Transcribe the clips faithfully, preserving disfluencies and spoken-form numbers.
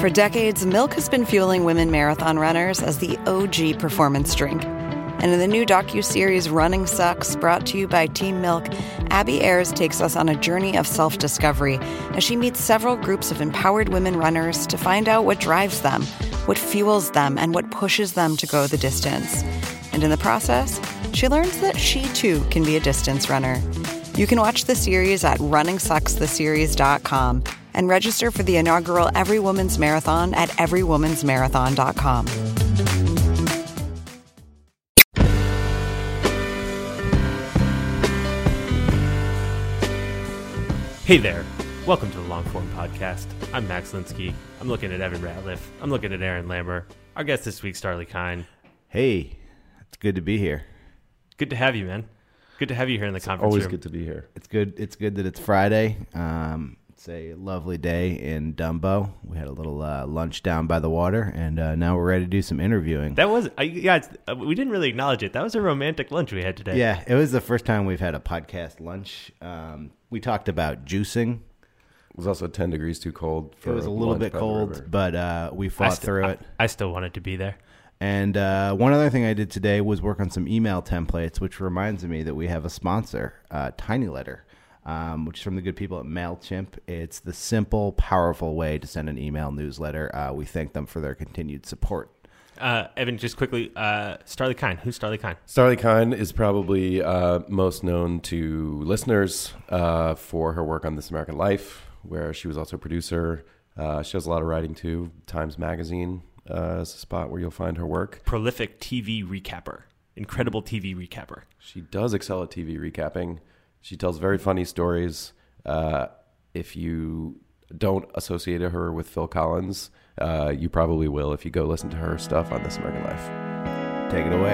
For decades, Milk has been fueling women marathon runners as the O G performance drink. And in the new docuseries Running Sucks, brought to you by Team Milk, Abby Ayers takes us on a journey of self-discovery as she meets several groups of empowered women runners to find out what drives them, what fuels them, and what pushes them to go the distance. And in the process, she learns that she too can be a distance runner. You can watch the series at running sucks the series dot com and register for the inaugural Every Woman's Marathon at every woman's marathon dot com. Hey there. Welcome to the Longform Podcast. I'm Max Linsky. I'm looking at Evan Ratliff. I'm looking at Aaron Lammer. Our guest this week, Starlee Kine. Hey, it's good to be here. Good to have you, man. Good to have you here in the it's conference always room. Good to be here. It's good. It's good that it's Friday. Um, it's a lovely day in Dumbo. We had a little uh, lunch down by the water, and uh, now we're ready to do some interviewing. That was, I, yeah, it's, uh, we didn't really acknowledge it. That was a romantic lunch we had today. Yeah, it was the first time we've had a podcast lunch. Um, we talked about juicing. It was also ten degrees too cold. For it was a little bit cold, but uh, we fought st- through I, it. I still wanted to be there. And uh, one other thing I did today was work on some email templates, which reminds me that we have a sponsor, uh, Tiny Letter, um, which is from the good people at MailChimp. It's the simple, powerful way to send an email newsletter. Uh, we thank them for their continued support. Uh, Evan, just quickly, uh, Starlee Kine. Who's Starlee Kine? Starlee Kine is probably uh, most known to listeners uh, for her work on This American Life, where she was also a producer. Uh, she does a lot of writing too. Times Magazine uh, is a spot where you'll find her work. Prolific T V recapper. Incredible T V recapper. She does excel at T V recapping. She tells very funny stories. Uh, if you don't associate her with Phil Collins, uh, you probably will if you go listen to her stuff on This American Life. Take it away.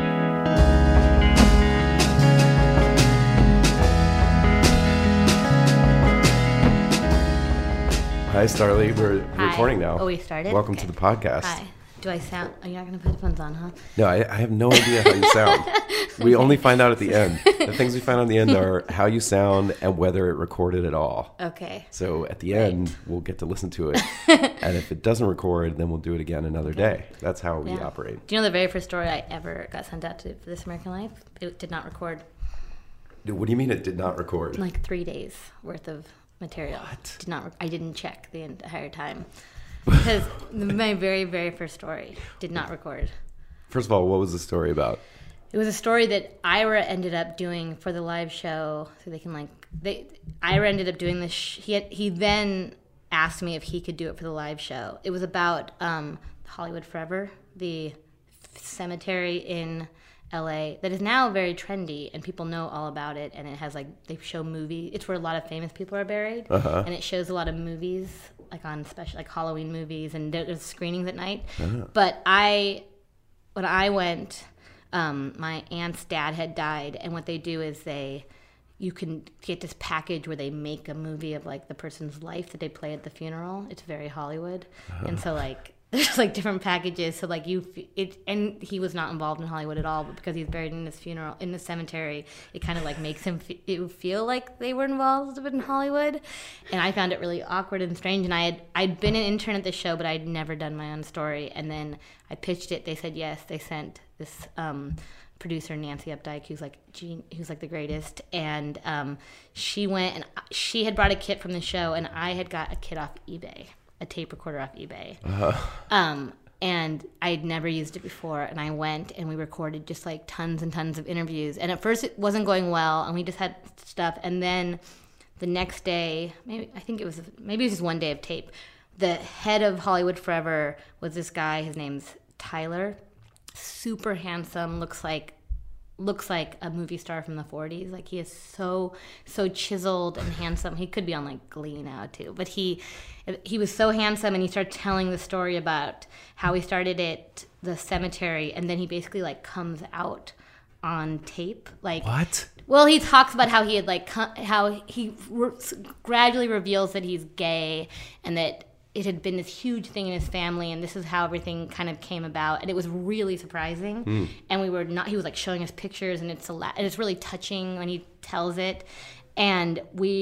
Hi, Starlee. We're Hi. recording now. Oh, we started? Welcome Okay. to the podcast. Hi. Do I sound... Are you not going to put headphones on, huh? No, I, I have no idea how you sound. We only find out at the end. The things we find out at the end are how you sound and whether it recorded at all. Okay. So at the Right. end, we'll get to listen to it. And if it doesn't record, then we'll do it again another day. That's how we Yeah. operate. Do you know the very first story I ever got sent out to for This American Life? It did not record. Dude, what do you mean it did not record? Like three days worth of material. What? Did not. Re- I didn't check the entire time. Because my very, very first story did not record. First of all, what was the story about? It was a story that Ira ended up doing for the live show, so they can like they. Ira ended up doing this. Sh- he had, he then asked me if he could do it for the live show. It was about um, Hollywood Forever, the cemetery in L A that is now very trendy, and people know all about it. And it has like they show movies. It's where a lot of famous people are buried, Uh-huh. and it shows a lot of movies, like on special like Halloween movies, and there's screenings at night. Uh-huh. But I, when I went. Um, my aunt's dad had died, and what they do is they, you can get this package where they make a movie of like the person's life that they play at the funeral. It's very Hollywood, uh-huh. And so like there's like different packages. So like you, it, and he was not involved in Hollywood at all, but because he's buried in this funeral in the cemetery, it kind of like makes him f- it feel like they were involved in Hollywood. And I found it really awkward and strange. And I had I'd been an intern at the show, but I'd never done my own story. And then I pitched it. They said yes. They sent this um, producer Nancy Updike, who's like Gene, who's like the greatest, and um, she went and she had brought a kit from the show, and I had got a kit off eBay, a tape recorder off eBay, uh-huh. um, and I had never used it before, and I went and we recorded just like tons and tons of interviews, and at first it wasn't going well, and we just had stuff, and then the next day, maybe I think it was maybe it was just one day of tape. The head of Hollywood Forever was this guy. His name's Tyler. Super handsome, looks like looks like a movie star from the forties. Like he is so so chiseled and handsome. He could be on like Glee now too. But he he was so handsome, and he started telling the story about how he started at the cemetery, and then he basically like comes out on tape. Like What? Well, he talks about how he had like how he re- gradually reveals that he's gay, and that it had been this huge thing in his family, and this is how everything kind of came about, and it was really surprising. Mm. And we were not. He was like showing us pictures, and it's a la- and it's really touching when he tells it. And we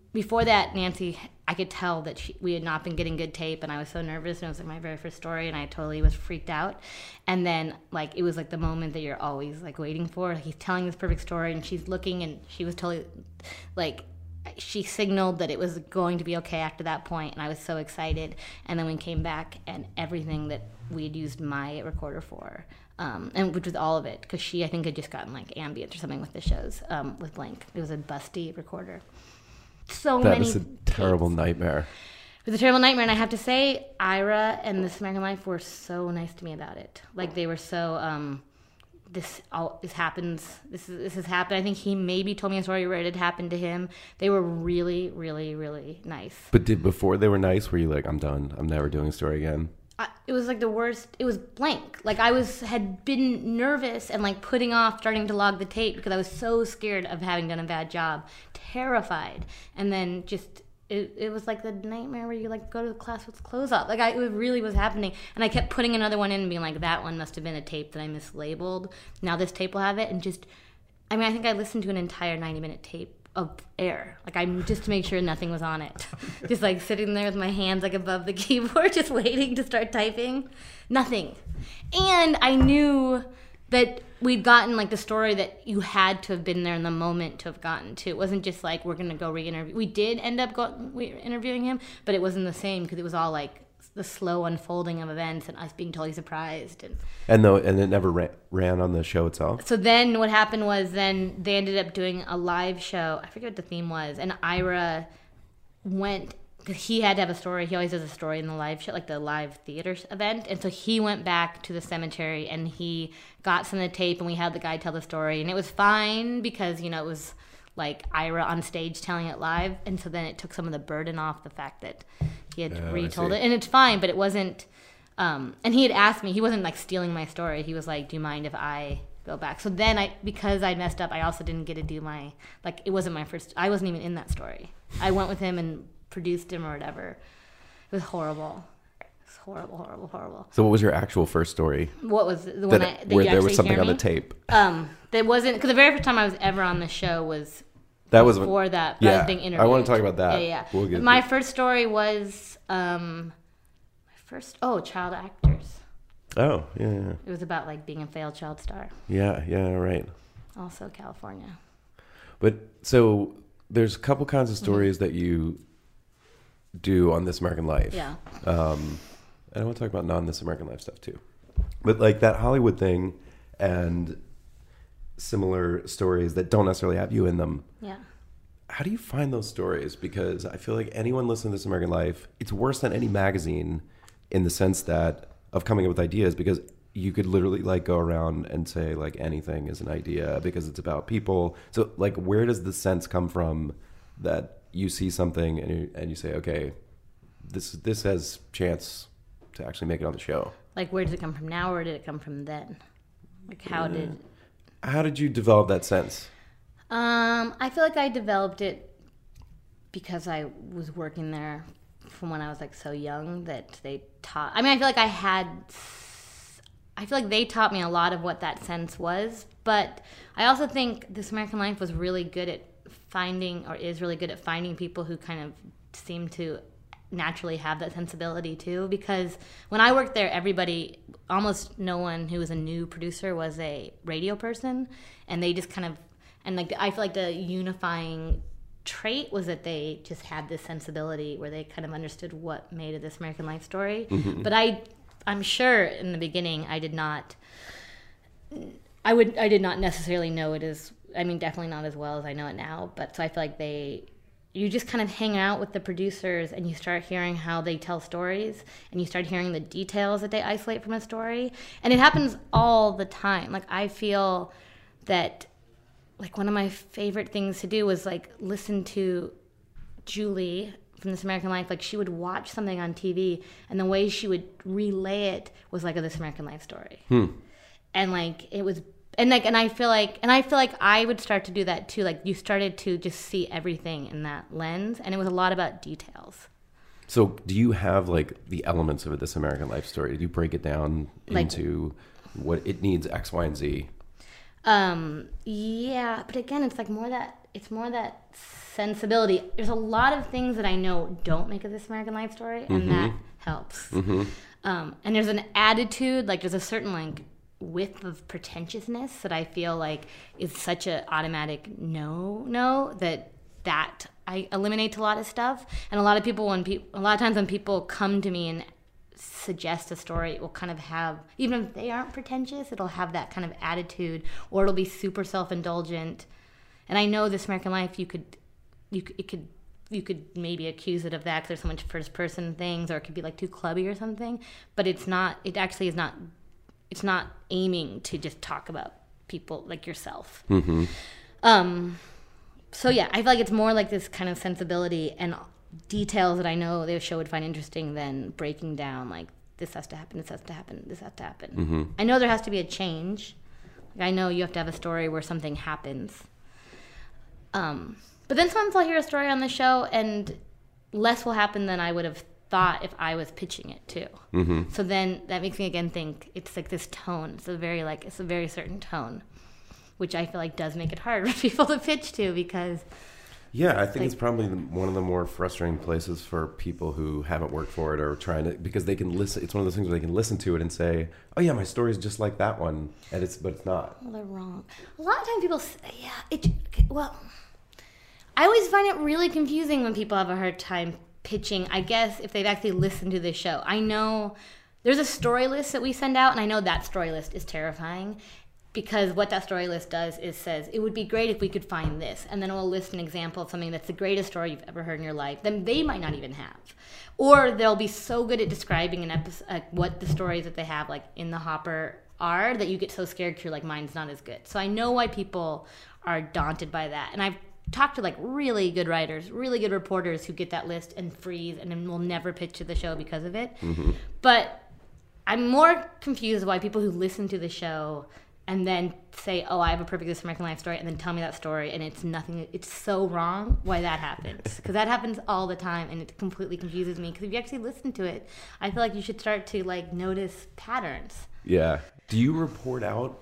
before that, Nancy, I could tell that she, we had not been getting good tape, and I was so nervous, and it was like my very first story, and I totally was freaked out. And then, like, it was like the moment that you're always like waiting for. Like, he's telling this perfect story, and she's looking, and she was totally like, she signaled that it was going to be okay after that point, and I was so excited. And then we came back, and everything that we had used my recorder for, um, and which was all of it, because she, I think, had just gotten like ambience or something with the shows, um, with Blink. It was a busty recorder. So That many is a terrible tapes. nightmare. It was a terrible nightmare, and I have to say, Ira and This American Life were so nice to me about it. Like, they were so, um, this all this happens, this is this has happened. I think he maybe told me a story where it had happened to him. They were really, really, really nice. But did before they were nice, were you like, I'm done, I'm never doing a story again? I, it was like the worst. It was blank. Like, I was had been nervous and like putting off starting to log the tape because I was so scared of having done a bad job, terrified, and then just it, it was like the nightmare where you like go to the class with clothes off. Like, I, it really was happening, and I kept putting another one in and being like, that one must have been a tape that I mislabeled. Now this tape will have it, and just, I mean, I think I listened to an entire ninety minute tape of air, like, I'm just to make sure nothing was on it. Just like sitting there with my hands like above the keyboard, just waiting to start typing. Nothing. And I knew that we'd gotten like the story that you had to have been there in the moment to have gotten to. It wasn't just like, we're going to go re-interview. We did end up go- interviewing him, but it wasn't the same because it was all like the slow unfolding of events and us being totally surprised. And And though, and it never ran, ran on the show itself? so then what happened was then they ended up doing a live show. I forget what the theme was. And Ira went, because he had to have a story. He always does a story in the live show, like the live theater event. And so he went back to the cemetery and he got some of the tape and we had the guy tell the story. And it was fine because, you know, it was like Ira on stage telling it live. And so then it took some of the burden off the fact that he had Oh, I retold see. it. And it's fine, but it wasn't... Um, and he had asked me, he wasn't like stealing my story. He was like, do you mind if I go back? So then I, because I messed up, I also didn't get to do my, like, it wasn't my first, I wasn't even in that story. I went with him and produced him or whatever. It was horrible. It was horrible, horrible, horrible. So what was your actual first story? What was the one That, I, did where you there was actually something hear on the me? tape. Um, there wasn't, because the very first time I was ever on the show was That was before that. yeah, I was being interviewed. I want to talk about that. Yeah, yeah. We'll get my to- first story was, um, my first, oh, child actors. Oh, yeah, yeah. It was about like being a failed child star. Yeah, yeah, right. Also California. But so there's a couple kinds of Mm-hmm. stories that you do on This American Life. Yeah. Um, and I want to talk about non This American Life stuff too. But like that Hollywood thing and similar stories that don't necessarily have you in them. Yeah. How do you find those stories? Because I feel like anyone listening to This American Life, it's worse than any magazine in the sense that of coming up with ideas, because you could literally like go around and say like anything is an idea because it's about people. So like, where does the sense come from that you see something and you, and you say, okay, this this has chance to actually make it on the show? Like, where does it come from now, or did it come from then? Like, how did... How did you develop that sense? Um, I feel like I developed it because I was working there from when I was like so young that they taught... I mean, I feel like I had... I feel like they taught me a lot of what that sense was, but I also think This American Life was really good at finding, or is really good at finding people who kind of seem to naturally have that sensibility too, because when I worked there, everybody, almost no one who was a new producer was a radio person, and they just kind of, and like I feel like the unifying trait was that they just had this sensibility where they kind of understood what made a This American Life story. Mm-hmm. But I I'm sure in the beginning I did not I would I did not necessarily know it as, I mean, definitely not as well as I know it now, but so I feel like they you just kind of hang out with the producers and you start hearing how they tell stories, and you start hearing the details that they isolate from a story, and it happens all the time. Like, I feel that like one of my favorite things to do was like listen to Julie from This American Life. Like, she would watch something on T V, and the way she would relay it was like a This American Life story. Hmm. And like it was, and like, and I feel like, and I feel like I would start to do that too. Like, you started to just see everything in that lens, and it was a lot about details. So do you have like the elements of a This American Life story? Do you break it down Like- into what it needs X, Y, and Z? Um, yeah, but again, it's like more that it's more that sensibility. There's a lot of things that I know don't make it This American Life Story, and Mm-hmm. that helps. Mm-hmm. Um, and there's an attitude, like there's a certain like width of pretentiousness that I feel like is such a automatic no, no that that I eliminate a lot of stuff. And a lot of people, when pe- a lot of times when people come to me and suggest a story, it will kind of have, even if they aren't pretentious, it'll have that kind of attitude, or it'll be super self-indulgent. And I know This American Life, you could, you could, it could, you could maybe accuse it of that because there's so much first-person things, or it could be like too clubby or something. But it's not. It actually is not. It's not aiming to just talk about people like yourself. Mm-hmm. Um. So yeah, I feel like it's more like this kind of sensibility and details that I know the show would find interesting than breaking down like this has to happen, this has to happen, this has to happen. Mm-hmm. I know there has to be a change. Like, I know you have to have a story where something happens. Um, but then sometimes I'll hear a story on the show and less will happen than I would have thought if I was pitching it too. Mm-hmm. So then that makes me again think it's like this tone. It's a very like it's a very certain tone, which I feel like does make it hard for people to pitch to because. Yeah, I think Like- it's probably the- one of the more frustrating places for people who haven't worked for it or trying to, because they can listen. It's one of those things where they can listen to it and say, "Oh yeah, my story is just like that one," and it's but it's not. Well, they're wrong. A lot of times people say, yeah, it, well, I always find it really confusing when people have a hard time pitching, I guess, if they've actually listened to the show. I know there's a story list that we send out, and I know that story list is terrifying because what that story list does is says, it would be great if we could find this, and then it will list an example of something that's the greatest story you've ever heard in your life, then they might not even have. Or they'll be so good at describing an episode, uh, what the stories that they have like in the hopper are that you get so scared because you're like, mine's not as good. So I know why people are daunted by that. And I've talked to like really good writers, really good reporters who get that list and freeze and then will never pitch to the show because of it. Mm-hmm. But I'm more confused why people who listen to the show and then say, oh, I have a perfect This American Life Story, and then tell me that story, and it's nothing, it's so wrong why that happens. Because that happens all the time, and it completely confuses me. Because if you actually listen to it, I feel like you should start to, like, notice patterns. Yeah. Do you report out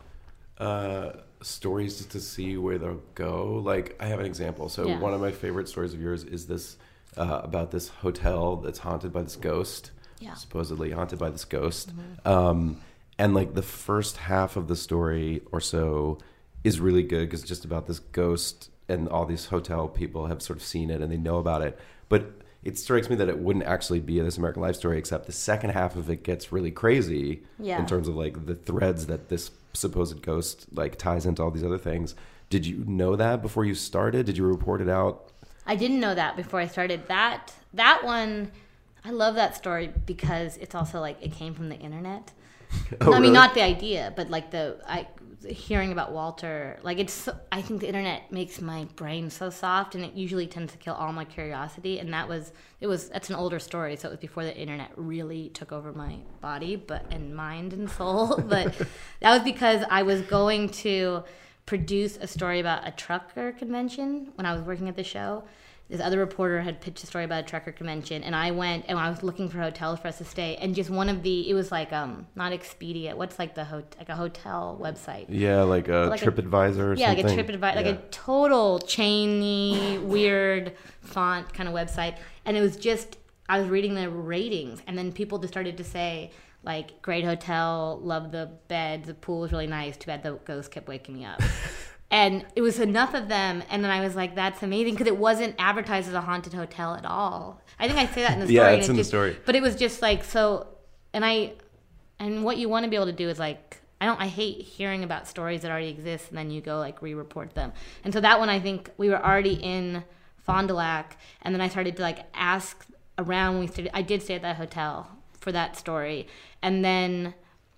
uh, stories just to see where they'll go? Like, I have an example. So Yeah. one of my favorite stories of yours is this uh, about this hotel that's haunted by this ghost. Yeah. Supposedly haunted by this ghost. Mm-hmm. Um, and like the first half of the story or so is really good because it's just about this ghost, and all these hotel people have sort of seen it and they know about it. But it strikes me that it wouldn't actually be a This American Life Story, except the second half of it gets really crazy Yeah. in terms of like the threads that this supposed ghost like ties into all these other things. Did you know that before you started? Did you report it out? I didn't know that before I started. That that one, I love that story because it's also like it came from the internet. Oh, I mean, really? not the idea, but like the I hearing about Walter. Like it's, so, I think the internet makes my brain so soft, and it usually tends to kill all my curiosity. And that was it was that's an older story, so it was before the internet really took over my body, but and mind and soul. But that was because I was going to produce a story about a trucker convention when I was working at the show. This other reporter had pitched a story about a trucker convention, and I went and I was looking for hotels for us to stay, and just one of the it was like um not Expedia, what's like the ho- like a hotel website. Yeah, like a Like a- TripAdvisor or Yeah, something. like a TripAdvisor, like Yeah. a total chainy, weird font kind of website, and it was just I was reading the ratings, and then people just started to say like, great hotel, love the bed, the pool was really nice. Too bad the ghost kept waking me up. And it was enough of them, and then I was like, that's amazing, because it wasn't advertised as a haunted hotel at all. I think I say that in the story. Yeah, and it's it in the just- story. But it was just like, so, and I, and what you want to be able to do is like, I don't, I hate hearing about stories that already exist, and then you go like re-report them. And so that one, I think we were already in Fond du Lac, and then I started to like ask around when we stayed, I did stay at that hotel for that story. And then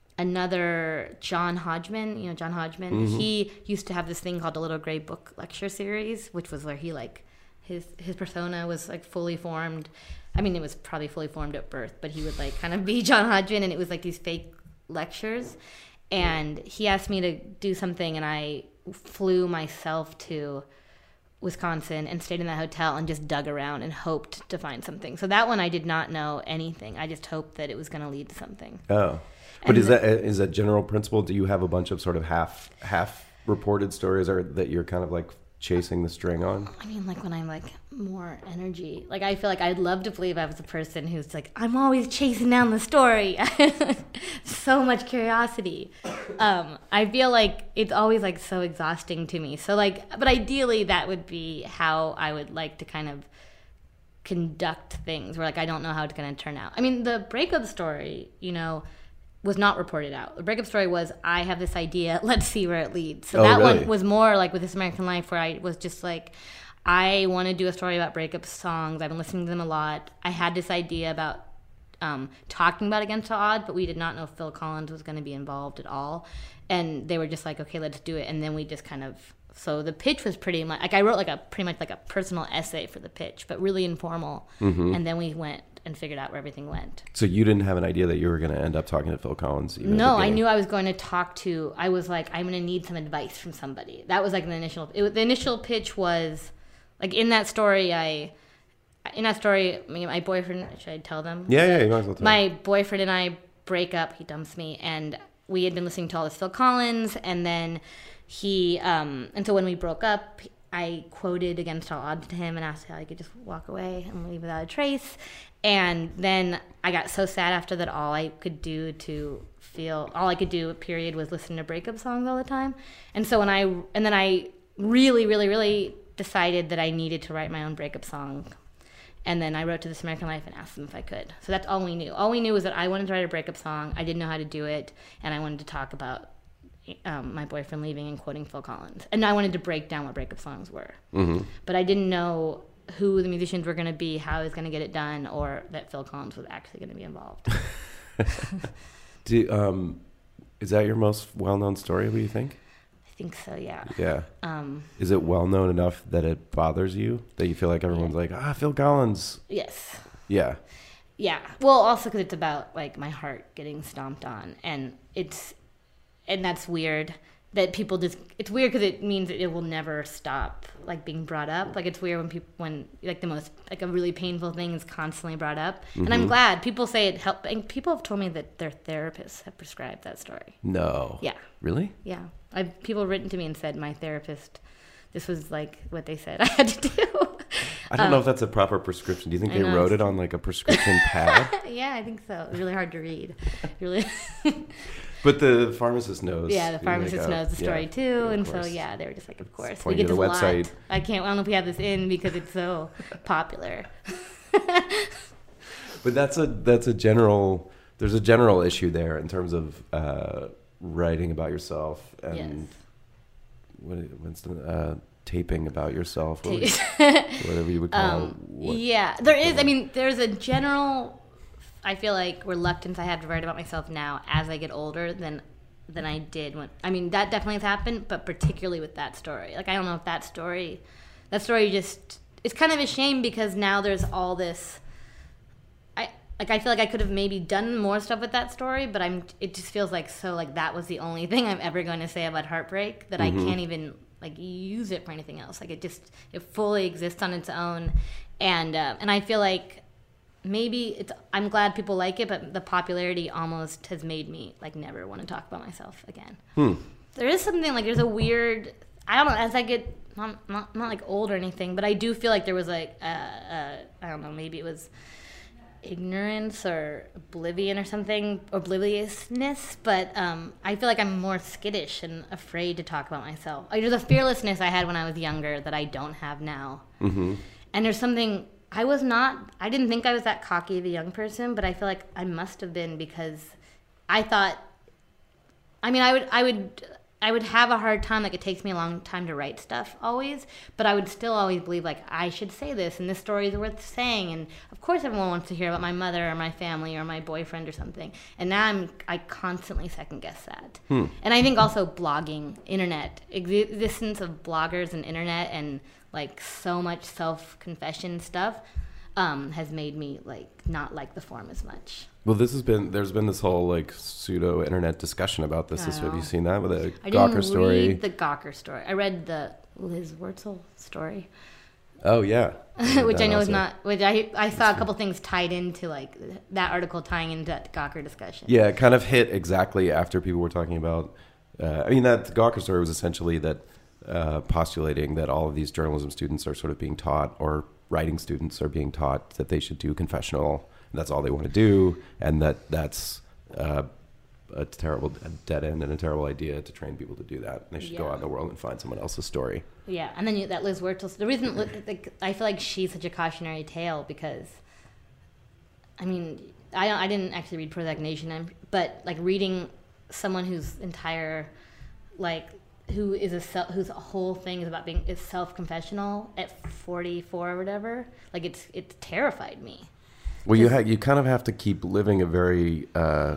another John Hodgman, you know, John Hodgman, Mm-hmm. he used to have this thing called the Little Gray Book lecture series, which was where he like, his, his persona was like fully formed. I mean, it was probably fully formed at birth, but he would like kind of be John Hodgman, and it was like these fake lectures. And he asked me to do something, and I flew myself to Wisconsin and stayed in that hotel and just dug around and hoped to find something. So that one I did not know anything. I just hoped that it was going to lead to something. Oh, but And is the- that is that general principle? Do you have a bunch of sort of half half reported stories, or that you're kind of like chasing the string on? I mean, like when I'm like more energy. Like I feel like I'd love to believe I was the person who's like, I'm always chasing down the story. So much curiosity. Um, I feel like it's always like so exhausting to me. So like, but ideally that would be how I would like to kind of conduct things where like I don't know how it's going to turn out. I mean, the breakup story, you know, was not reported out. The breakup story was, I have this idea, let's see where it leads. So oh, that really? one was more like with This American Life, where I was just like, I want to do a story about breakup songs. I've been listening to them a lot. I had this idea about um, talking about Against All Odds, but we did not know if Phil Collins was going to be involved at all. And they were just like, okay, let's do it. And then we just kind of, so the pitch was pretty much, like I wrote like a pretty much like a personal essay for the pitch, but really informal. Mm-hmm. And then we went and figured out where everything went. So you didn't have an idea that you were going to end up talking to Phil Collins? Even No, I knew I was going to talk to, I was like, I'm going to need some advice from somebody. That was like the initial, it, the initial pitch was, like in that story, I, in that story, I mean, my boyfriend, should I tell them? Yeah, yeah, you might as well tell My boyfriend and I break up, he dumps me, and we had been listening to all this Phil Collins, and then he, um, and so when we broke up, I quoted Against All Odds to him and asked how I could just walk away and leave without a trace. And then I got so sad after that, all I could do to feel, all I could do, period, was listen to breakup songs all the time. And so when I, and then I really, really, really decided that I needed to write my own breakup song. And then I wrote to This American Life and asked them if I could. So that's all we knew. All we knew was that I wanted to write a breakup song. I didn't know how to do it. And I wanted to talk about um, my boyfriend leaving and quoting Phil Collins. And I wanted to break down what breakup songs were. Mm-hmm. But I didn't know who the musicians were going to be, how I was going to get it done, or that Phil Collins was actually going to be involved. Do, um, is that your most well-known story, what do you think? I think so, yeah. Yeah. Um, is it well-known enough that it bothers you? That you feel like everyone's like, ah, Phil Collins. yes. Yeah. Yeah. Well, also because it's about, like, my heart getting stomped on. And it's, and that's weird. That people just, it's weird because it means that it will never stop, like, being brought up. Like, it's weird when people, when, like, the most, like, a really painful thing is constantly brought up. Mm-hmm. And I'm glad. People say it helped, and people have told me that their therapists have prescribed that story. No. Yeah. Really? Yeah. I've, people have written to me and said, my therapist, this was, like, what they said I had to do. I don't um, know if that's a proper prescription. Do you think I they know. wrote it on, like, a prescription pad? Yeah, I think so. It's really hard to read. Really. But the pharmacist knows. Yeah, the pharmacist like, knows the story yeah, too, yeah, and course. so yeah, they were just like, of course, point we you get to this the a lot. website. I can't. I don't know if we have this in because it's so popular. But that's a that's a general. There's a general issue there in terms of uh, writing about yourself and Yes. what what's the uh, taping about yourself, what would- Ta- whatever you would call. um, what, yeah, there is. I mean, there's a general, I feel like, reluctance I have to write about myself now as I get older than than I did when. I mean, that definitely has happened, but particularly with that story. Like, I don't know if that story, that story just, it's kind of a shame because now there's all this. I like. I feel like I could have maybe done more stuff with that story, but I'm. It just feels like so like that was the only thing I'm ever going to say about heartbreak that Mm-hmm. I can't even like use it for anything else. Like, it just it fully exists on its own, and uh, and I feel like maybe it's. I'm glad people like it, but the popularity almost has made me like never want to talk about myself again. Hmm. There is something like there's a weird. I don't know. As I get not not, not like old or anything, but I do feel like there was like uh, uh, I don't know. Maybe it was ignorance or oblivion or something, obliviousness, but um, I feel like I'm more skittish and afraid to talk about myself. Like, there's a fearlessness I had when I was younger that I don't have now. Mm-hmm. And there's something, I was not, I didn't think I was that cocky of a young person, but I feel like I must have been because I thought, I mean, I would, I would, I would have a hard time, like it takes me a long time to write stuff always, but I would still always believe like I should say this and this story is worth saying, and of course everyone wants to hear about my mother or my family or my boyfriend or something, and now I'm I constantly second guess that. Hmm. And I think also blogging, internet, existence of bloggers and internet and like so much self-confession stuff um, has made me like not like the form as much. Well, this has been there's been this whole like pseudo internet discussion about this. I this have you know. seen that with the I Gawker didn't story? read the Gawker story. I read the Liz Wurzel story. Oh yeah, which I know also. is not. Which I I saw a couple things tied into like that article tying into that Gawker discussion. Yeah, it kind of hit exactly after people were talking about. Uh, I mean, that Gawker story was essentially that uh, postulating that all of these journalism students are sort of being taught, or writing students are being taught, that they should do confessional, and that's all they want to do, and that that's uh, a terrible dead end and a terrible idea to train people to do that. And they should Yeah. go out in the world and find someone else's story. Yeah, and then you, that Liz Wurtzel. The reason like, I feel like she's such a cautionary tale because, I mean, I don't, I didn't actually read Prozac Nation, but like reading someone whose entire, like, who is a self, whose whole thing is about being is self confessional at forty-four or whatever. Like it's it's terrified me. Well, you ha- you kind of have to keep living a very. Uh,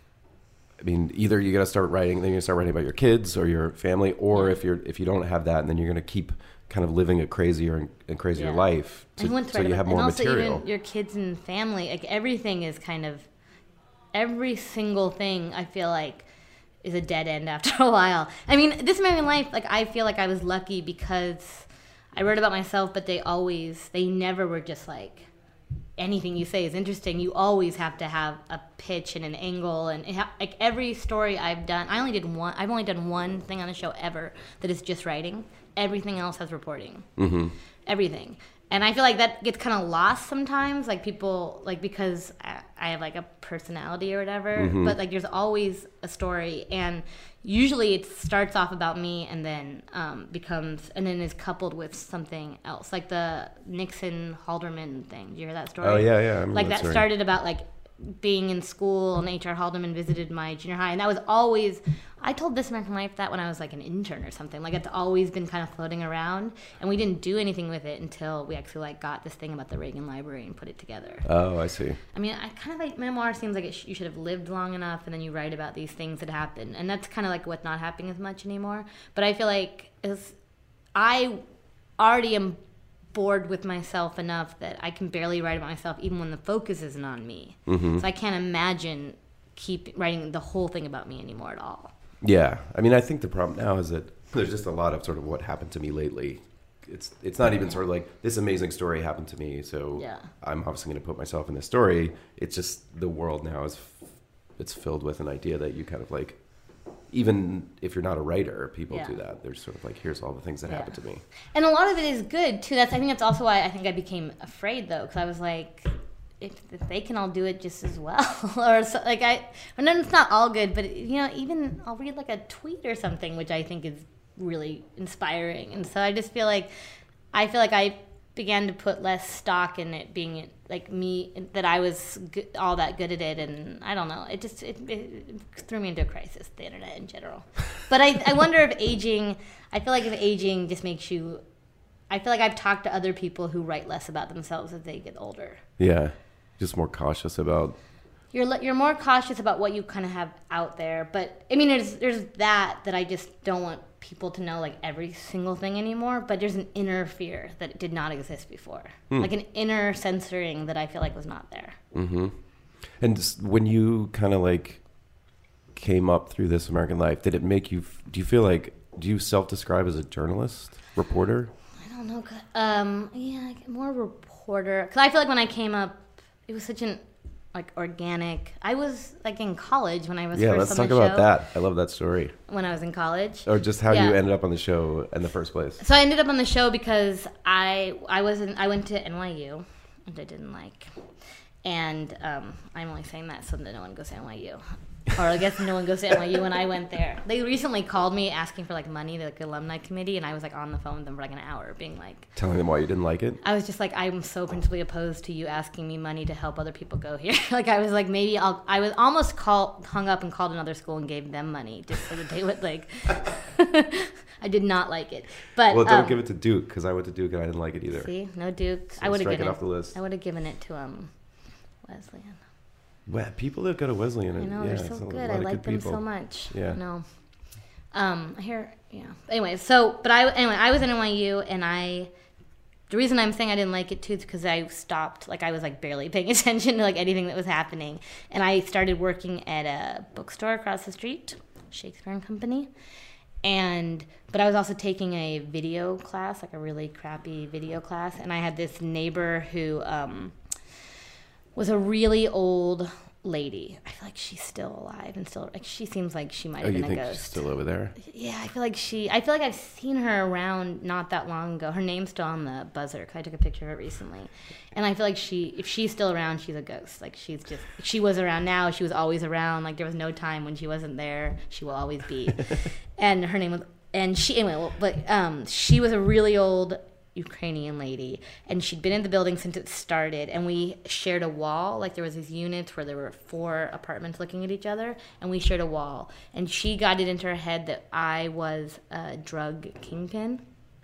I mean, either you got to start writing, then you start writing about your kids or your family, or if you're if you don't have that, then you're going to keep kind of living a crazier and, and crazier Yeah. life, to, And who wants to so write you about- have more and also material. even your kids and family, like everything is kind of, every single thing I feel like is a dead end after a while. I mean, This American Life, like I feel like I was lucky because I wrote about myself, but they always, they never were just like, anything you say is interesting. You always have to have a pitch and an angle, and it ha- like every story I've done, I only did one. I've only done one thing on the show ever that is just writing. Everything else has reporting. Mm-hmm. Everything, and I feel like that gets kind of lost sometimes. Like people, like because I, I have like a personality or whatever, Mm-hmm. but like there's always a story, and usually it starts off about me and then um, becomes and then is coupled with something else, like the Nixon Halderman thing. Did you hear that story? Oh, yeah, yeah, I remember Like that that story. started about like being in school, and H R Haldeman visited my junior high, and that was always. I told This American Life that when I was like an intern or something. Like it's always been kind of floating around, and we didn't do anything with it until we actually like got this thing about the Reagan Library and put it together. Oh, I see. I mean, I kind of like memoir seems like it sh- you should have lived long enough, and then you write about these things that happen, and that's kind of like what's not happening as much anymore. But I feel like as I already am bored with myself enough that I can barely write about myself, even when the focus isn't on me. Mm-hmm. So I can't imagine keep writing the whole thing about me anymore at all. Yeah, I mean, I think the problem now is that there's just a lot of sort of what happened to me lately. It's it's not even sort of like this amazing story happened to me, so Yeah. I'm obviously going to put myself in this story. It's just the world now is it's filled with an idea that you kind of like, even if you're not a writer, people Yeah. do that. There's sort of like, here's all the things that Yeah. happened to me. And a lot of it is good too. That's I think that's also why I think I became afraid though, because I was like, if, if they can all do it just as well, or so, like I, and then it's not all good, but you know, even I'll read like a tweet or something, which I think is really inspiring, and so I just feel like, I feel like I began to put less stock in it being like me, that I was good, all that good at it, and I don't know, it just it, it threw me into a crisis, the internet in general. But I, I wonder if aging, I feel like if aging just makes you, I feel like I've talked to other people who write less about themselves as they get older. Yeah, just more cautious about. You're le- you're more cautious about what you kind of have out there, but I mean, there's there's that that I just don't want people to know like every single thing anymore. But there's an inner fear that did not exist before, Hmm. like an inner censoring that I feel like was not there. Mm-hmm. And just when you kind of like came up through This American Life, did it make you? Do you feel like? Do you self-describe as a journalist, reporter? I don't know. 'Cause, Um, yeah, like, more reporter. Because I feel like when I came up, it was such an like organic. I was like in college when I was Yeah, first let's on talk the about show. that. I love that story. When I was in college. Or just how Yeah. you ended up on the show in the first place. So I ended up on the show because I I was in, I went to N Y U, which I didn't like, and um, I'm only saying that so that no one goes to N Y U, or I guess no one goes to N Y U when I went there. They recently called me asking for like money, like alumni committee, and I was like on the phone with them for like an hour, being like, Telling them why you didn't like it. I was just like, I'm so principally opposed to you asking me money to help other people go here. Like I was like, maybe I'll. I was almost call, hung up and called another school and gave them money just so that they would like. I did not like it, but Well, don't um, give it to Duke because I went to Duke and I didn't like it either. See, no Duke. So I would have strike given it it off the list. I would have given it to um, Wesleyan. Well, people that go to Wesleyan, I know yeah, they're it's so a good. lot I of like them people. so much. Yeah. I know. Um, I hear yeah. Anyway, so but I anyway I was in N Y U and I. The reason I'm saying I didn't like it too is because I stopped, like I was like barely paying attention to like anything that was happening, and I started working at a bookstore across the street, Shakespeare and Company, and but I was also taking a video class, like a really crappy video class, and I had this neighbor who um, was a really old lady. I feel like she's still alive and still, like, she seems like she might Oh, have you been a think ghost. she's still over there? Yeah, I feel like she, I feel like I've seen her around not that long ago. Her name's still on the buzzer, 'cause I took a picture of it recently. And I feel like she, if she's still around, she's a ghost. Like, she's just, she was around now, she was always around. Like, there was no time when she wasn't there. She will always be. And her name was, and she, anyway, well, but um, she was a really old Ukrainian lady, and she'd been in the building since it started, and we shared a wall. Like, there was these units where there were four apartments looking at each other, and we shared a wall. And she got it into her head that I was a drug kingpin,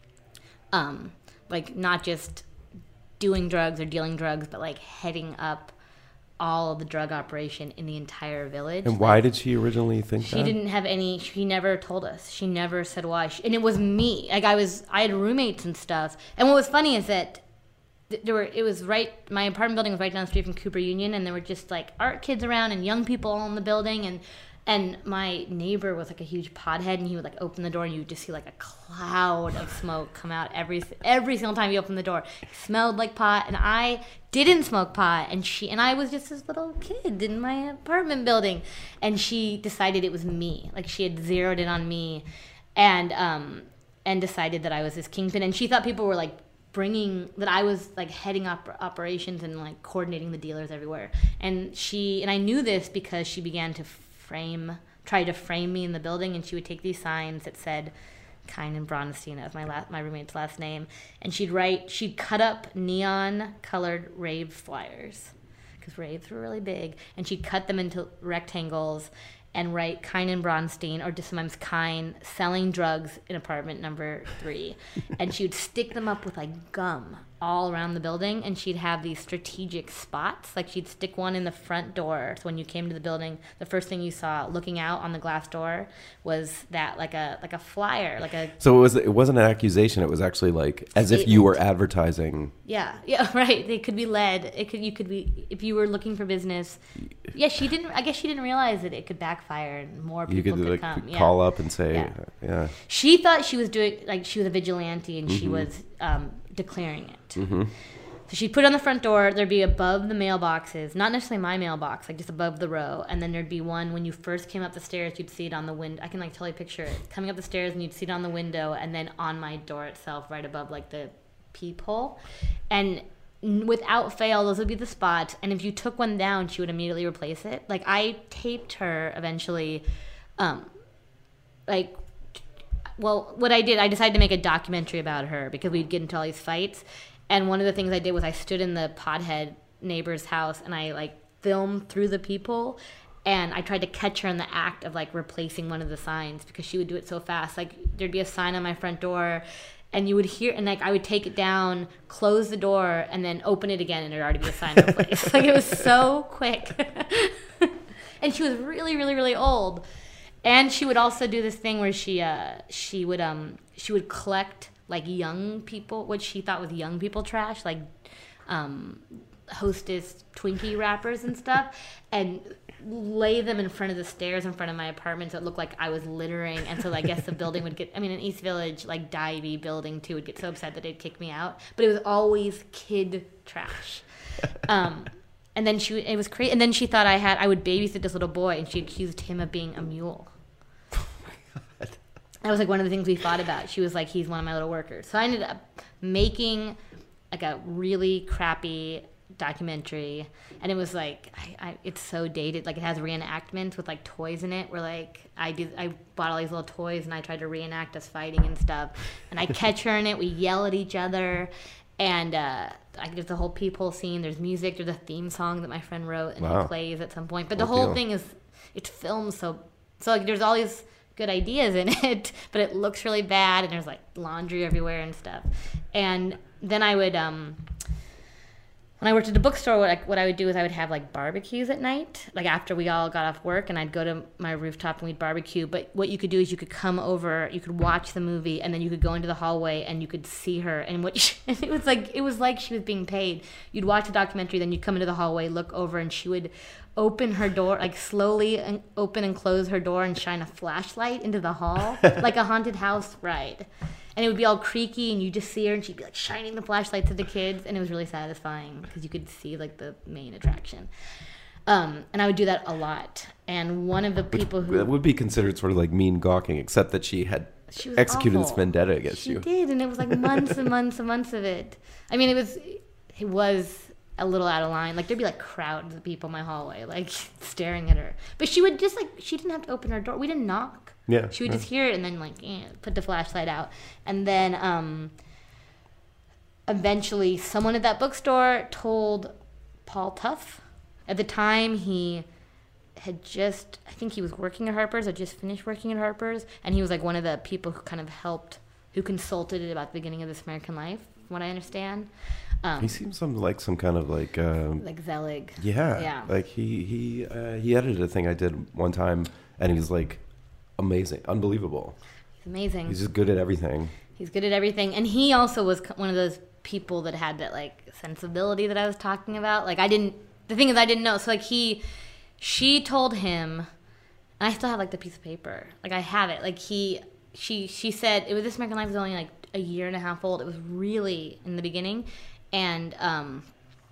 um like, not just doing drugs or dealing drugs, but like heading up all of the drug operation in the entire village. And Like, why did she originally think she that? didn't have any, she never told us. She never said why. She, and it was me. Like, I was, I had roommates and stuff. And what was funny is that th- there were, it was right, my apartment building was right down the street from Cooper Union, and there were just like art kids around and young people all in the building. And and my neighbor was like a huge pothead, and he would like open the door, and you would just see like a cloud of smoke come out every every single time you opened the door. It smelled like pot, and I didn't smoke pot, and she and I was just this little kid in my apartment building, and she decided it was me. Like, she had zeroed in on me, and um and decided that I was this kingpin, and she thought people were like bringing that I was like heading up operations and like coordinating the dealers everywhere. And she and I knew this because she began to frame try to frame me in the building, and she would take these signs that said Kynan Bronstein, that was my last, my roommate's last name, and she'd write she'd cut up neon colored rave flyers, because raves were really big, and she'd cut them into rectangles and write Kynan Bronstein, or just sometimes Kine, selling drugs in apartment number three. And she would stick them up with like gum all around the building, and she'd have these strategic spots. Like, she'd stick one in the front door, so when you came to the building, the first thing you saw looking out on the glass door was that, like a like a flyer, like a So it was it wasn't an accusation. It was actually like as if you were advertising. yeah yeah right. They could be led. It could you could be if you were looking for business. Yeah, she didn't. I guess she didn't realize that it could backfire and more people You could, could like come. Yeah. call up and say, Yeah. yeah. yeah. She thought she was doing, like, she was a vigilante, and Mm-hmm. she was um, declaring it. Mm-hmm. So she'd put it on the front door. There'd be above the mailboxes, not necessarily my mailbox, like just above the row. And then there'd be one when you first came up the stairs, you'd see it on the window. I can like totally picture it coming up the stairs, and you'd see it on the window, and then on my door itself, right above like the peephole. And n- without fail, those would be the spots. And if you took one down, she would immediately replace it. Like, I taped her eventually, um, like. Well, what I did, I decided to make a documentary about her because we'd get into all these fights. And one of the things I did was I stood in the pothead neighbor's house, and I like filmed through the people, and I tried to catch her in the act of like replacing one of the signs, because she would do it so fast. Like, there'd be a sign on my front door, and you would hear, and like I would take it down, close the door, and then open it again, and there'd already be a sign replaced. Like, it was so quick. And she was really, really, really old. And she would also do this thing where she uh, she would um she would collect like young people, what she thought was young people trash, like um, Hostess Twinkie wrappers and stuff, and lay them in front of the stairs in front of my apartment, so it looked like I was littering. And so I guess the building would get, I mean, in East Village, like divey building too, would get so upset that they'd kick me out. But it was always kid trash. Um, and then she, it was crazy. And then she thought I had, I would babysit this little boy, and she accused him of being a mule. That was like one of the things we fought about. She was like, he's one of my little workers. So I ended up making like a really crappy documentary, and it was like, I, I, it's so dated. Like, it has reenactments with like toys in it, where like I did, I bought all these little toys, and I tried to reenact us fighting and stuff. And I catch her in it. We yell at each other, and uh, like there's the whole peephole scene. There's music. There's a theme song that my friend wrote, and Wow. it plays at some point. But the Good whole deal. thing is, it's filmed so so like there's all these good ideas in it, but it looks really bad, and there's like laundry everywhere and stuff. And then I would um when I worked at a bookstore, what I, what I would do is I would have like barbecues at night, like after we all got off work, and I'd go to my rooftop and we'd barbecue. But what you could do is you could come over, you could watch the movie, and then you could go into the hallway and you could see her. And what she, and it was like it was like she was being paid. You'd watch the documentary, then you'd come into the hallway, look over, and she would open her door, like slowly and open and close her door, and shine a flashlight into the hall, like a haunted house ride. And it would be all creaky, and you just see her, and she'd be like shining the flashlights at the kids, and it was really satisfying because you could see like the main attraction. Um, and I would do that a lot. And one of the people who That would be considered sort of like mean gawking, except that she had she was executed awful. this vendetta against she you. did, and it was like months and months and months of it. I mean, it was it was a little out of line. Like there'd be like crowds of people in my hallway, like staring at her. But she would just like she didn't have to open her door. We didn't knock. Yeah, she would yeah. just hear it and then like eh, put the flashlight out, and then um, eventually someone at that bookstore told Paul Tough. At the time, he had just, I think he was working at Harper's, or just finished working at Harper's, and he was like one of the people who kind of helped, who consulted about the beginning of This American Life, from what I understand. Um, He seems some like some kind of like um, like Zelig. yeah, Yeah. like he he uh, he edited a thing I did one time, and he's like amazing, unbelievable. He's amazing. He's just good at everything. He's good at everything, and he also was one of those people that had that like sensibility that I was talking about. Like I didn't. The thing is, I didn't know. So like he, she told him, and I still have like the piece of paper. Like I have it. Like he, she, she said it was This American Life was only like a year and a half old. It was really in the beginning, and um,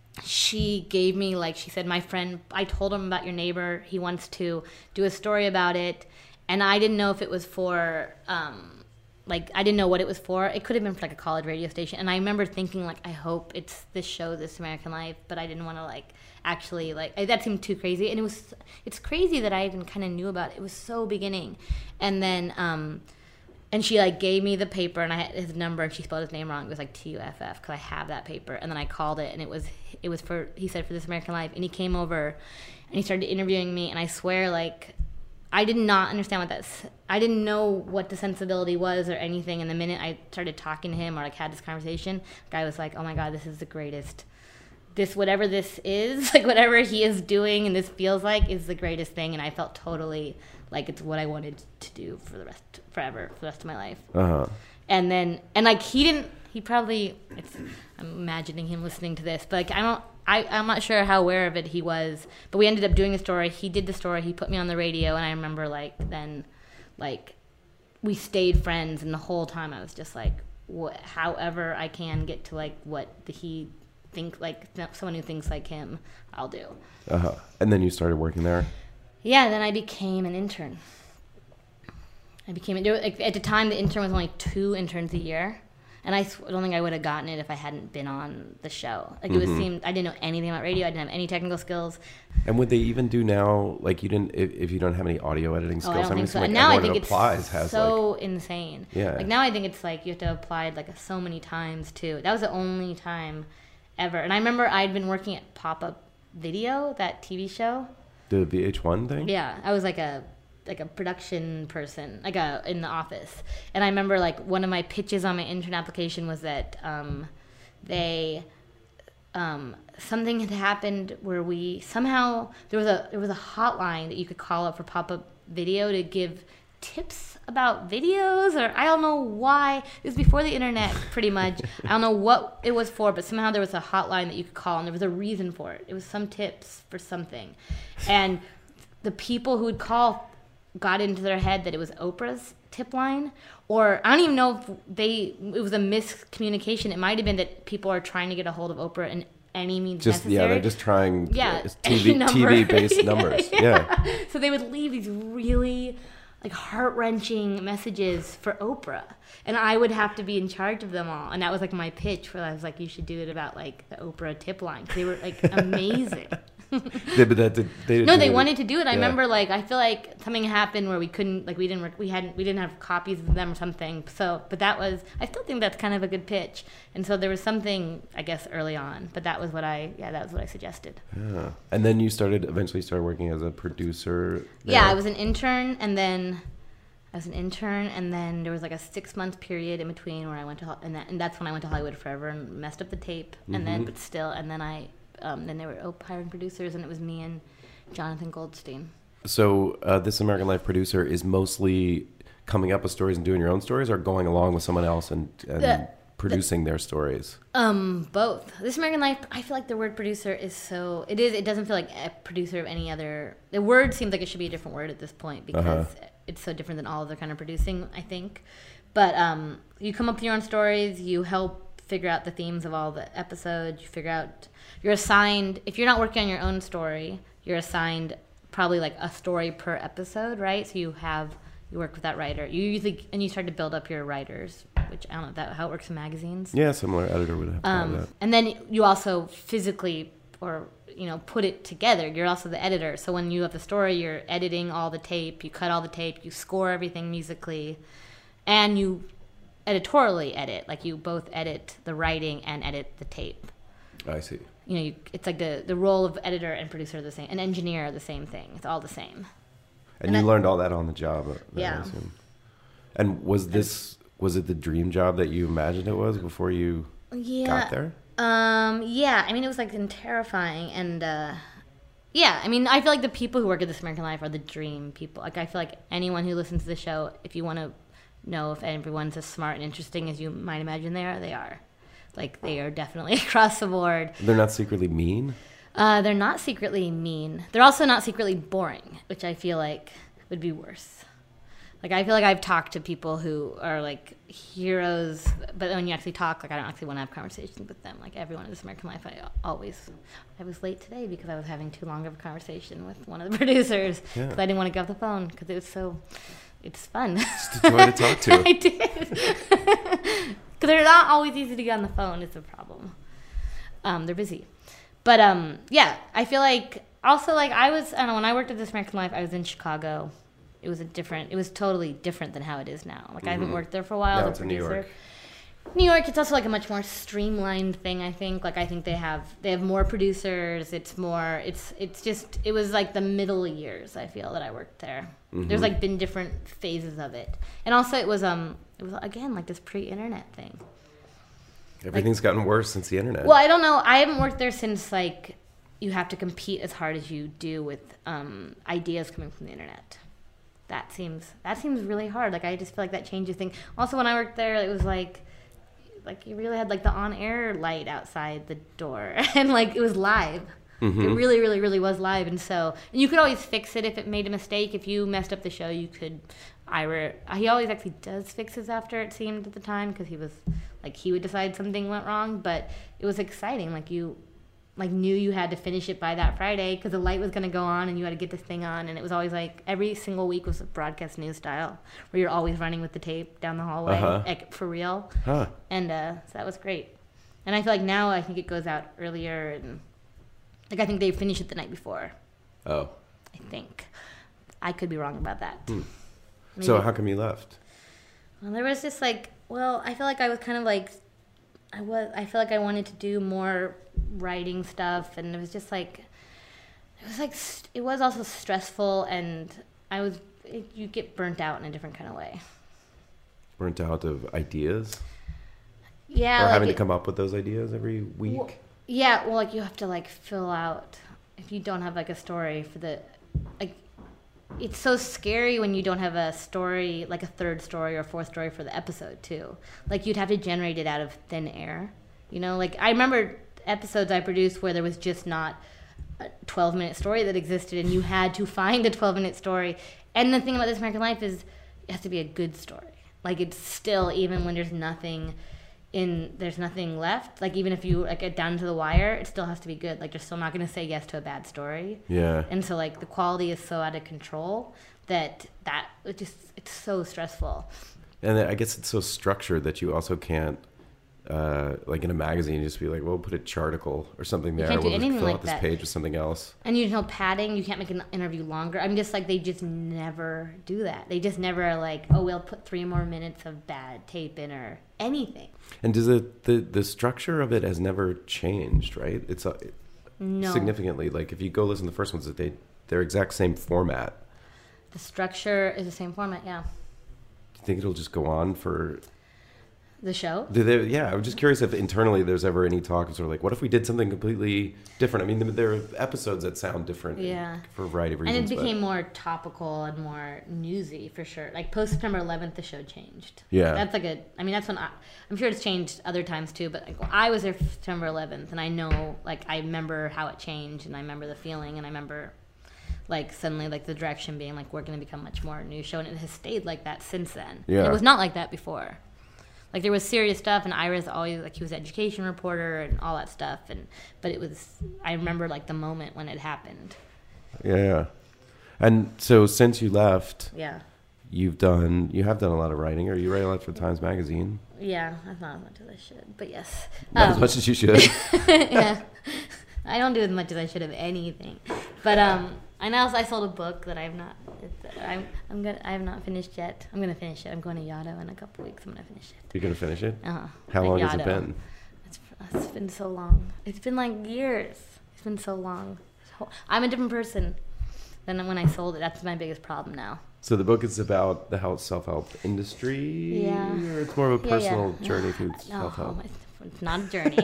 she gave me like she said, my friend. I told him about your neighbor. He wants to do a story about it, and I didn't know if it was for. Um, Like, I didn't know what it was for. It could have been for, like, a college radio station. And I remember thinking, like, I hope it's this show, This American Life. But I didn't want to, like, actually, like, I, that seemed too crazy. And it was, it's crazy that I even kind of knew about it. It was so beginning. And then, um, and she, like, gave me the paper, and I had his number, and she spelled his name wrong. It was, like, T U F F, because I have that paper. And then I called it, and it was, it was for, he said, for This American Life. And he came over, and he started interviewing me. And I swear, like, I did not understand what that's. I didn't know what the sensibility was or anything. And the minute I started talking to him or like had this conversation, the guy was like, "Oh my God, this is the greatest. This whatever this is, like whatever he is doing, and this feels like is the greatest thing." And I felt totally like it's what I wanted to do for the rest, forever, for the rest of my life. Uh huh. And then, and like he didn't. He probably. It's. I'm imagining him listening to this, but like I don't. I, I'm not sure how aware of it he was, but we ended up doing the story. He did the story. He put me on the radio, and I remember, like, then, like, we stayed friends, and the whole time I was just like, wh- however I can get to, like, what the, he think, like, someone who thinks like him, I'll do. Uh-huh. And then you started working there? Yeah, then I became an intern. I became, like, at the time, the intern was only two interns a year. And I don't think I would have gotten it if I hadn't been on the show. Like, it Mm-hmm. was seemed I didn't know anything about radio. I didn't have any technical skills. And would they even do now, like you didn't, if, if you don't have any audio editing Oh, skills? I don't mean, think so. like And now I everyone think that applies it's has so like, insane. Yeah. Like, now I think it's like you have to apply like so many times, too. That was the only time ever. And I remember I'd been working at Pop-Up Video, that T V show. the V H one thing? Yeah, I was like a like a production person, like a in the office. And I remember like one of my pitches on my intern application was that um, they um, something had happened where we somehow there was a there was a hotline that you could call up for Pop-Up Video to give tips about videos, or I don't know why. It was before the internet, pretty much. I don't know what it was for, but somehow there was a hotline that you could call, and there was a reason for it. It was some tips for something, and the people who would call got into their head that it was Oprah's tip line, or I don't even know if they it was a miscommunication. It might have been that people are trying to get a hold of Oprah in any means Just necessary. yeah, they're just trying Yeah, T any V number. T V based numbers. Yeah. So they would leave these really like heart-wrenching messages for Oprah, and I would have to be in charge of them all. And that was like my pitch where I was like, you should do it about like the Oprah tip line. They were like amazing. they, but that, they, they No, didn't they do it. wanted to do it. I Yeah. remember, like, I feel like something happened where we couldn't, like, we didn't, rec- we hadn't, we didn't have copies of them or something. So, but that was, I still think that's kind of a good pitch. And so there was something, I guess, early on. But that was what I, yeah, that was what I suggested. Yeah. And then you started eventually started working as a producer. there. Yeah, I was an intern, and then I was an intern, and then there was like a six month period in between where I went to, Hol- and, that, and that's when I went to Hollywood Forever and messed up the tape. And then, but still, and then I. Um, then they were oh, hiring producers, and it was me and Jonathan Goldstein. So uh, this American Life producer is mostly coming up with stories and doing your own stories, or going along with someone else and, and The- producing their stories? Um, both. This American Life, I feel like the word producer is so, it is, it doesn't feel like a producer of any other, the word seems like it should be a different word at this point because Uh-huh. it's so different than all other kind of producing, I think. But um, you come up with your own stories, you help figure out the themes of all the episodes, you figure out, you're assigned, if you're not working on your own story, you're assigned probably like a story per episode, right? So you have you work with that writer. You usually and you start to build up your writers, which I don't know if that how it works in magazines. Yeah, similar editor would have to Um, have that. and then you also physically or you know put it together. You're also the editor. So when you have the story, you're editing all the tape. You cut all the tape. You score everything musically, and you editorially edit. Like you both edit the writing and edit the tape. I see. You know, you, it's like the the role of editor and producer are the same, and engineer are the same thing. It's all the same. And, And you I- learned all that on the job. uh, I Yeah. assume. And was this was it the dream job that you imagined it was before you Yeah. got there? Um. Yeah. I mean, it was like and terrifying, and uh, yeah. I mean, I feel like the people who work at This American Life are the dream people. Like, I feel like anyone who listens to the show, if you want to know if everyone's as smart and interesting as you might imagine they are, they are. Like, they are definitely across the board. They're not secretly mean. Uh, they're not secretly mean. They're also not secretly boring, which I feel like would be worse. Like, I feel like I've talked to people who are, like, heroes, but when you actually talk, like, I don't actually want to have conversations with them. Like, everyone in This American Life, I always... I was late today because I was having too long of a conversation with one of the producers because Yeah. I didn't want to get off the phone because it was so... It's fun. Just a joy to talk to. I did. Because they're not always easy to get on the phone is the problem. Um, they're busy. But, um, yeah, I feel like... Also, like, I was... I don't know, when I worked at This American Life, I was in Chicago. It was a different... It was totally different than how it is now. Like, I haven't worked there for a while. Now as it's a in New producer. York. New York, it's also like a much more streamlined thing, I think. Like, I think they have they have more producers. It's more... It's it's just... It was like the middle years, I feel, that I worked there. There's, like, been different phases of it. And also, it was, um... It was, again, like this pre-internet thing. Everything's gotten worse since the internet. Well, I don't know. I haven't worked there since, like, you have to compete as hard as you do with um, ideas coming from the internet. That seems that seems really hard. Like, I just feel like that changes things. Also, when I worked there, it was like, like you really had like the on-air light outside the door, and like it was live. Mm-hmm. It really, really, really was live, and so and you could always fix it if it made a mistake. If you messed up the show, you could. Ira, he always actually does fixes after it seemed at the time because he was like he would decide something went wrong, but it was exciting. Like you, like knew you had to finish it by that Friday because the light was going to go on and you had to get this thing on, and it was always like every single week was a broadcast news style where you're always running with the tape down the hallway, Uh-huh. like, for real, Huh. and uh, so that was great. And I feel like now I think it goes out earlier, and like I think they finish it the night before. Oh. I think I could be wrong about that. Hmm. Maybe. So how come you left? Well, there was just like, well, I feel like I was kind of like, I was, I feel like I wanted to do more writing stuff, and it was just like, it was like, st- it was also stressful, and I was, it, you get burnt out in a different kind of way. Burnt out of ideas? Yeah. or like having it- to come up with those ideas every week? Well, yeah, well, like you have to like fill out, if you don't have like a story for the, like, it's so scary when you don't have a story, like a third story or fourth story for the episode too. Like you'd have to generate it out of thin air, you know? Like I remember episodes I produced where there was just not a twelve minute story that existed, and you had to find a twelve minute story. And the thing about This American Life is it has to be a good story. Like it's still, even when there's nothing in, there's nothing left, like even if you like get down to the wire, it still has to be good. Like you're still not going to say yes to a bad story. Yeah. And so like the quality is so out of control that that it just, it's so stressful. And I guess it's so structured that you also can't, uh, like in a magazine, just be like, well, put a charticle or something there. can't do We'll just anything fill like out this that. page with something else. And you know, padding, you can't make an interview longer. I'm just like, they just never do that. They just never are like, oh, we'll put three more minutes of bad tape in or anything. And does it, the the structure of it has never changed, right? It's uh, No. significantly. Like if you go listen to the first ones, that they they're exact same format. The structure is the same format, yeah. Do you think it'll just go on for? The show? Do they, yeah, I'm just curious if internally there's ever any talk of sort of like, what if we did something completely different? I mean, there are episodes that sound different, Yeah. for a variety of And reasons. it but- became more topical and more newsy for sure. Like post September eleventh, the show changed. Yeah. That's like a, I mean, that's when I, I'm sure it's changed other times too, but like I was there for September eleventh, and I know, like, I remember how it changed, and I remember the feeling, and I remember like suddenly like the direction being like, we're going to become much more a news show, and it has stayed like that since then. Yeah. It was not like that before. Like there was serious stuff, and Ira's always like, he was an education reporter and all that stuff, and but it was, I remember like the moment when it happened, Yeah, yeah. And so since you left, Yeah. you've done, you have done a lot of writing, or you write a lot for Times Magazine. Yeah, that's not as much as I should, but yes. Not as Um, much as you should. yeah. I don't do as much as I should of anything. But um, I know I sold a book that I've not, it's, I'm, I'm gonna, I have not finished yet. I'm going to finish it. I'm going to Yaddo in a couple weeks. I'm going to finish it. You're going to finish it? Uh-huh. How At long has it Yaddo. been? It's, it's been so long. It's been like years. It's been so long. So, I'm a different person than when I sold it. That's my biggest problem now. So the book is about the health self-help industry? Yeah. Or it's more of a Yeah, personal yeah. journey through No, self-help? it's, it's not a journey.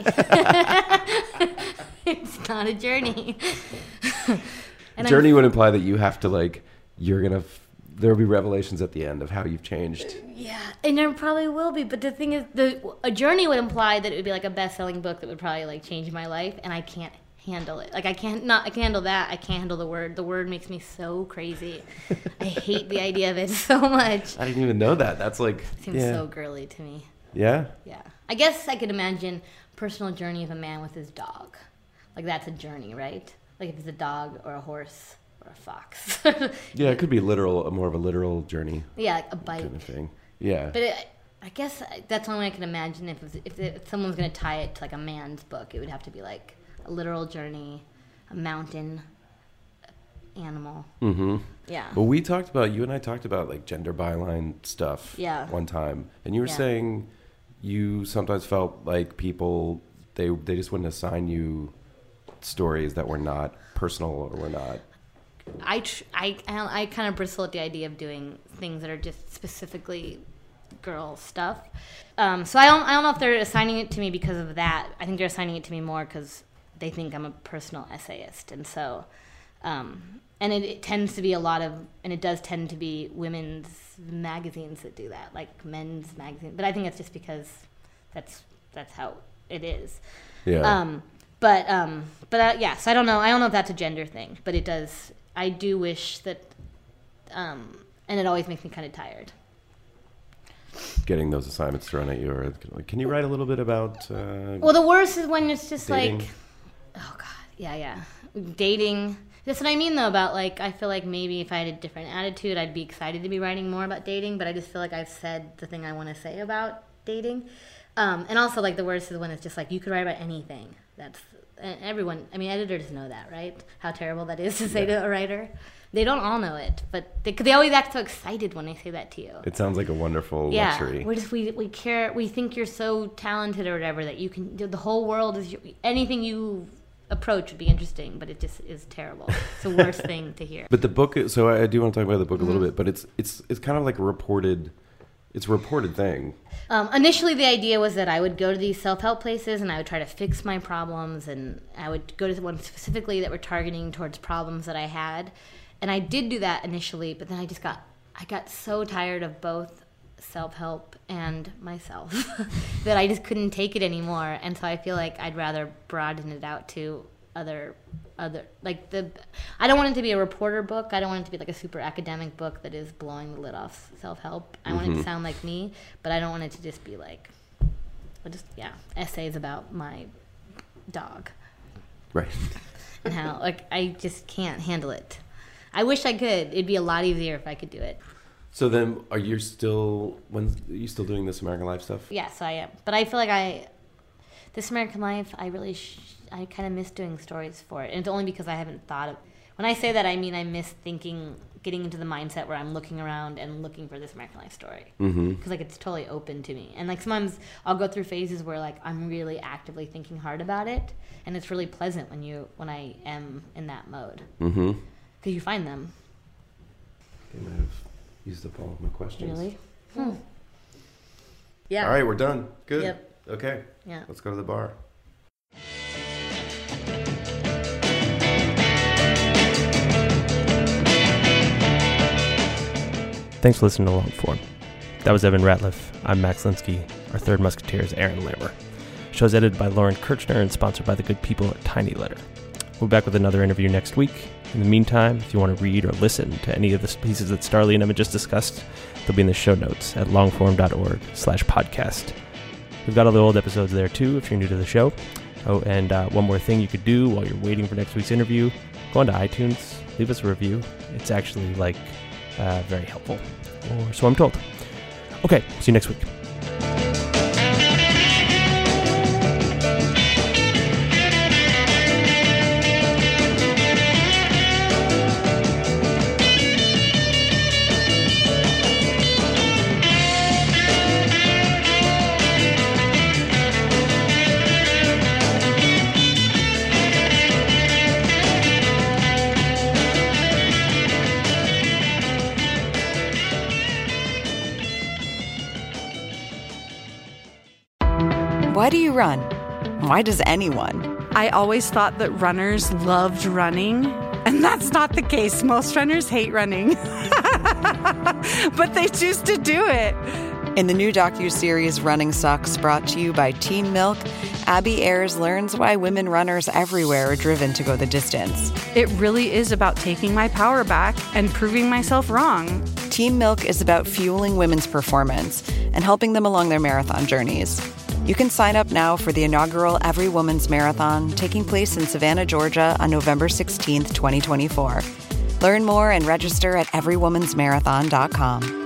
It's not a journey. And I'm- Journey would imply that you have to, like, you're going to, f- there'll be revelations at the end of how you've changed. Yeah, and there probably will be. But the thing is, the a journey would imply that it would be like a best-selling book that would probably like change my life, and I can't handle it. Like I can't not I can't handle that. I can't handle the word. The word makes me so crazy. I hate the idea of it so much. I didn't even know that. That's like, It seems yeah. so girly to me. Yeah? Yeah, I guess I could imagine personal journey of a man with his dog. Like that's a journey, right? Like if it's a dog or a horse or a fox. Yeah, it could be literal, more of a literal journey Yeah, like a bike. kind of thing. Yeah. But it, I guess that's the only way I can imagine if it was, if, it, if someone's going to tie it to like a man's book, it would have to be like a literal journey, a mountain, animal. Mm-hmm. Yeah. Well, we talked about, you and I talked about like gender byline stuff Yeah. one time. And you were Yeah. saying you sometimes felt like people, they they just wouldn't assign you stories that were not personal or were not. I, tr- I, I, I kind of bristle at the idea of doing things that are just specifically girl stuff. Um, so I don't, I don't know if they're assigning it to me because of that. I think they're assigning it to me more because they think I'm a personal essayist. And so, um, and it, it tends to be a lot of, and it does tend to be women's magazines that do that, like men's magazines. But I think it's just because that's, that's how it is. Yeah. Um, but, um, but uh, yeah, so I don't know. I don't know if that's a gender thing, but it does. I do wish that, um, and it always makes me kind of tired. Getting those assignments thrown at you, or like, can you write a little bit about? Uh, Well, the worst is when it's just Dating. like, oh god, yeah, yeah, dating. That's what I mean though about like I feel like maybe if I had a different attitude, I'd be excited to be writing more about dating. But I just feel like I've said the thing I want to say about dating. Um, and also like the worst is when it's just like you could write about anything. That's and everyone. I mean, editors know that, right? How terrible that is to say to a writer. They don't all know it, but they, they always act so excited when they say that to you. it sounds like a wonderful Yeah, luxury. we just we we care. We think you're so talented or whatever that you can. The whole world is your, anything you approach would be interesting, but it just is terrible. It's the worst thing to hear. But the book, is- so I I do want to talk about the book Mm-hmm. a little bit, but it's it's it's kind of like a reported, it's a reported thing. Um, initially, the idea was that I would go to these self-help places and I would try to fix my problems, and I would go to one specifically that were targeting towards problems that I had. And I did do that initially, but then I just got I got so tired of both self-help and myself that I just couldn't take it anymore. And so I feel like I'd rather broaden it out to other other like the I don't want it to be a reporter book. I don't want it to be like a super academic book that is blowing the lid off self-help. I want it to sound like me, but I don't want it to just be like just yeah, essays about my dog Right. and how like I just can't handle it. I wish I could. It'd be a lot easier if I could do it. So then, are you still when are you still doing this American Life stuff? Yes, I am. But I feel like I, This American Life, I really, sh- I kind of miss doing stories for it. And it's only because I haven't thought of, when I say that, I mean I miss thinking, getting into the mindset where I'm looking around and looking for this American Life story. Mm-hmm. Because like it's totally open to me. And like sometimes I'll go through phases where like I'm really actively thinking hard about it. And it's really pleasant when you, when I am in that mode. Mm-hmm. Because you find them. They might have used up all of my questions. Really? Hmm. Yeah. All right, we're done. Good. Yep. Okay. Yeah. Let's go to the bar. Thanks for listening to Longform. That was Evan Ratliff. I'm Max Linsky. Our third musketeer is Aaron Lammer. Show's edited by Lauren Kirchner and sponsored by the good people at Tiny Letter. We'll be back with another interview next week. In the meantime, if you want to read or listen to any of the pieces that Starlee and Emma just discussed, they'll be in the show notes at longform.org slash podcast. We've got all the old episodes there too if you're new to the show. Oh, and uh, one more thing you could do while you're waiting for next week's interview, go onto iTunes, leave us a review. It's actually like uh, very helpful, or so I'm told. Okay, see you next week. Why do you run? Why does anyone? I always thought that runners loved running, and that's not the case. Most runners hate running, but they choose to do it. In the new docuseries Running Sucks, brought to you by Teen Milk, Abby Ayers learns why women runners everywhere are driven to go the distance. It really is about taking my power back and proving myself wrong. Teen Milk is about fueling women's performance and helping them along their marathon journeys. You can sign up now for the inaugural Every Woman's Marathon, taking place in Savannah, Georgia on November sixteenth, twenty twenty-four. Learn more and register at every woman's marathon dot com.